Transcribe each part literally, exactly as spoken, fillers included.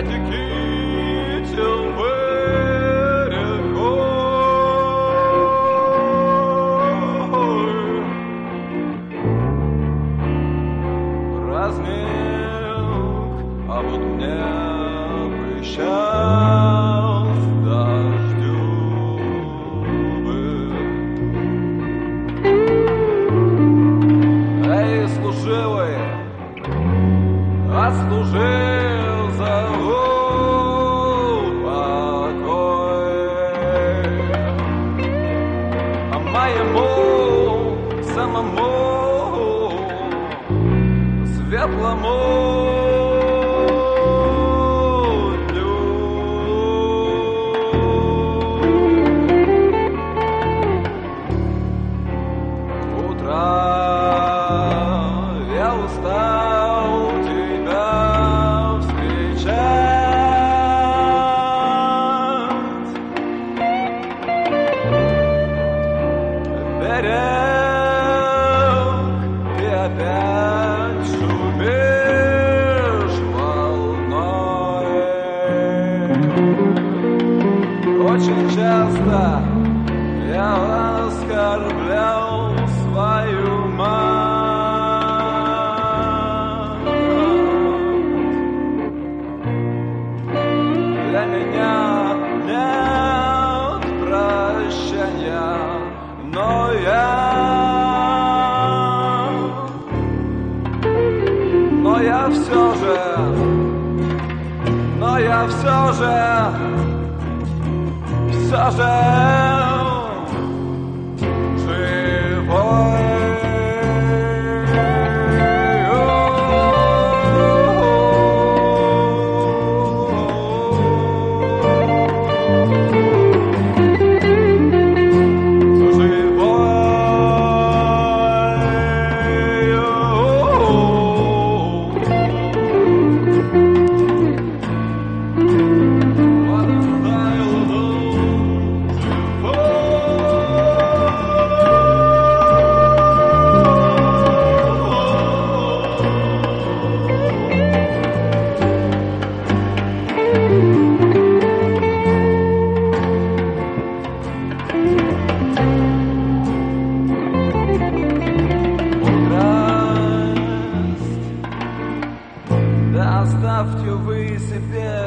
китил берегой, размек, а вот мне бы сейчас дождю бы. Эй, служивый, отслужил за упокой, а моему самому светлому дню. Утро я устал тебя встречать. Берег, и опять шумишь волной. Очень часто я оскорблял свою мать. Для меня нет прощения, но я, но я все же, но я все же, все же живой. Оставьте вы себе,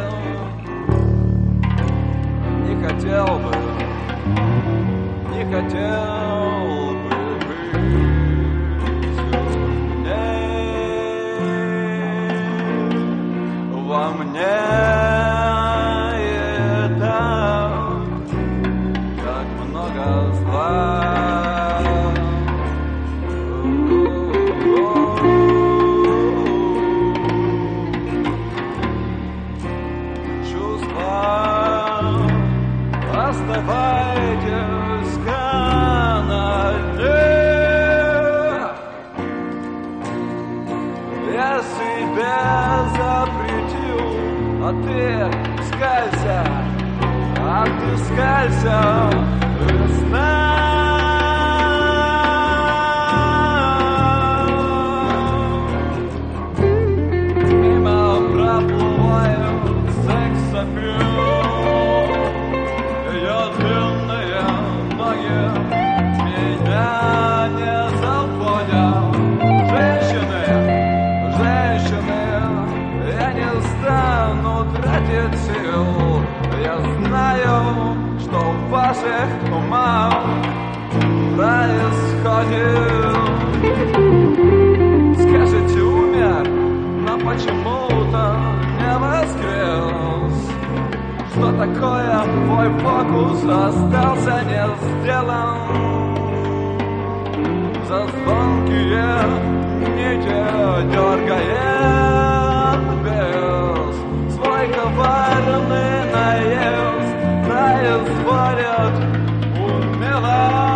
не хотел бы, не хотел бы быть умней во мне. И так, так много зла. Оставайтесь на дне. Я себе запретил, а ты скалься, а ты скалься, весна. Мимо проплывают секс-аппил. Ее длинные ноги меня не заходят. Женщины, женщины, я не стану тратить сил. Я знаю, что в ваших умах происходит. Скажете, умер, но почему-то не воскрес. Что такое твой фокус остался не сделан? За звонкие нити дергает без свой коварный наезд, производит умело.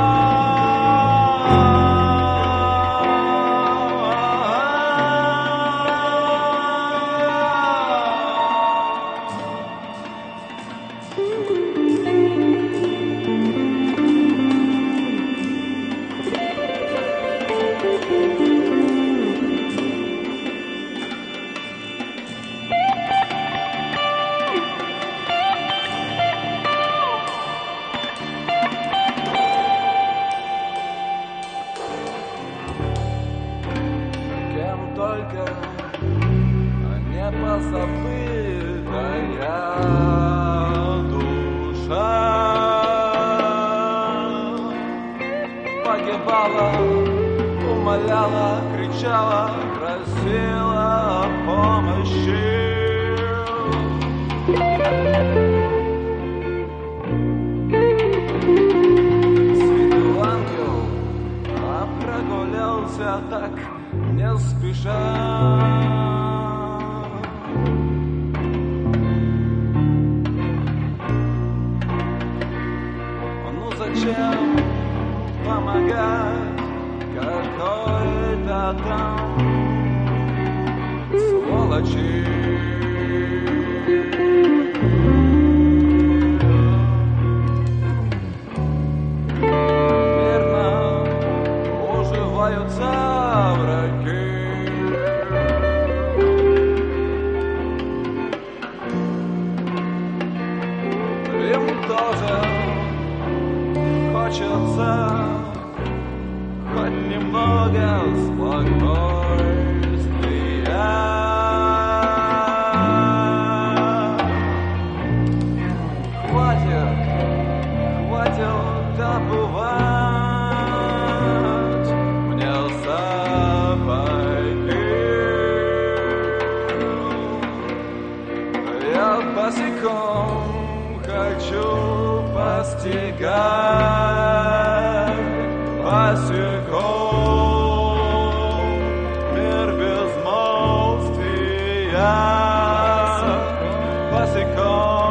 забытая душа погибала, умоляла, кричала, просила помощи. Светил ангел, а прогулялся так не спеша. Ну зачем помогать какой-то там сволочи? Мирно уживаются враги. Им тоже хочется хоть немного спокойствия. Хватит, хватит обувать мне сапоги. Я босиком хочу постигать босиком мир безмолвия, босиком